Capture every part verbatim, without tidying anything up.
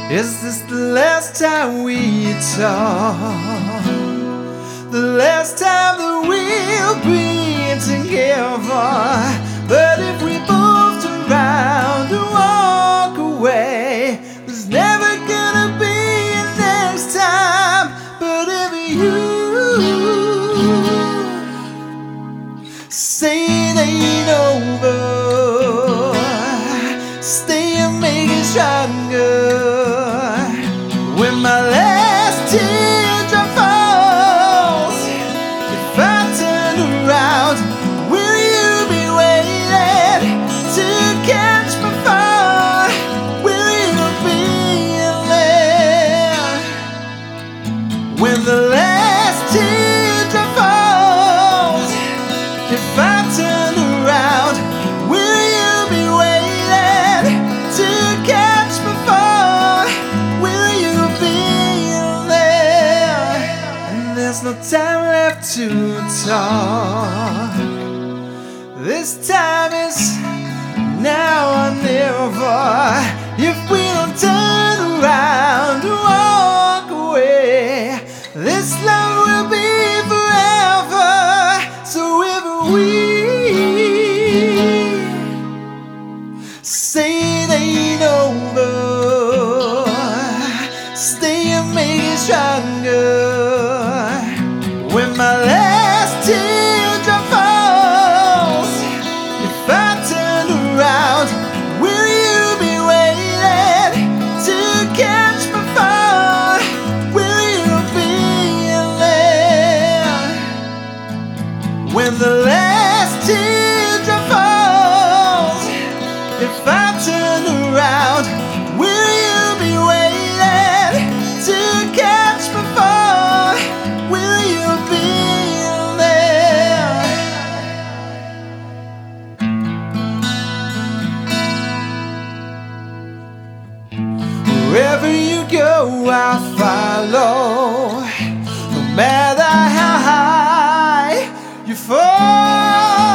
Is this the last time we talk? The last time that we'll be together. But if we both turn around and walk away, there's never gonna be a next time. But if you say it ain't over, stay and make it stronger. When my last teardrop falls, if I turn around, will you be waiting to catch my fall? Will you be there? When the last teardrop falls, if I turn around, will you be waiting to catch my fall? Will you be there? And there's no time left to talk. This time is now or never. If we don't turn around and walk away, this love will be forever. So if we say it ain't over, stay and make it stronger. When my last teardrop falls, if I turn around, will you be waiting to catch my fall? Will you be there? When the last teardrop falls, if I turn around, will you be waiting to catch my fall? Will you be there? Wherever you go, I'll follow, no matter how high you fall.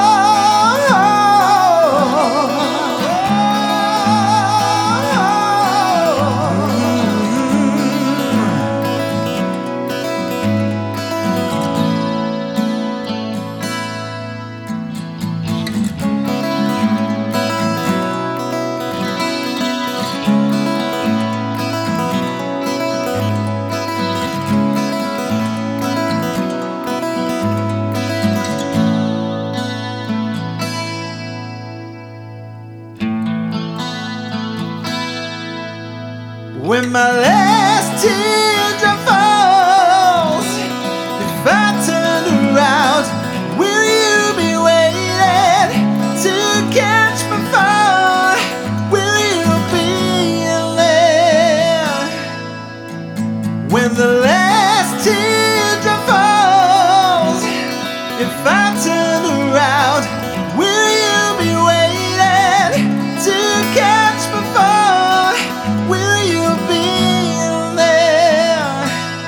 When my last teardrop falls, if I turn around, will you be waiting to catch my fall? Will you be there? When the last teardrop falls, if I turn around, will you be waiting to catch my fall? Will you be there?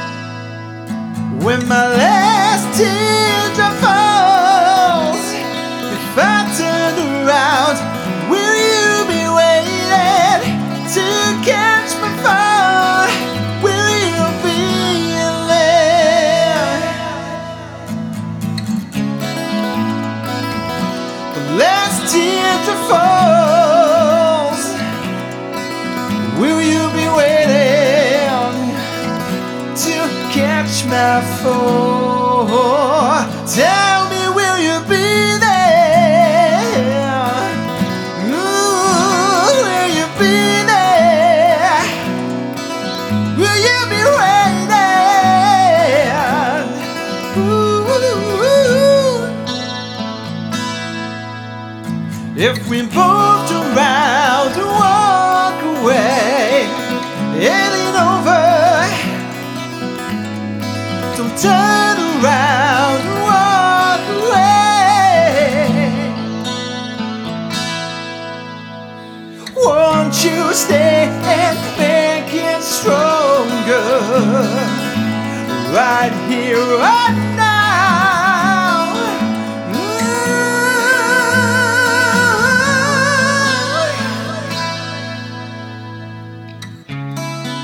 When my last teardrop falls, if I turn around, will you be waiting to catch my fall? Will you be there? The last teardrop falls, will you be waiting to catch my fall? Tell me, will you be there? Ooh, will you be there? Will you be waiting? Ooh. If we both turn around and walk away, it ain't over. Don't turn around and walk away. Won't you stay and make it stronger? Right here, right now. Ooh.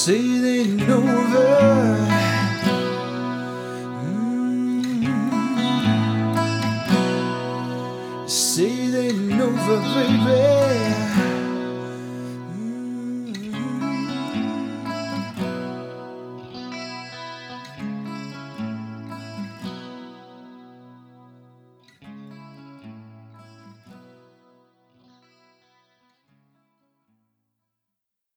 say it ain't over.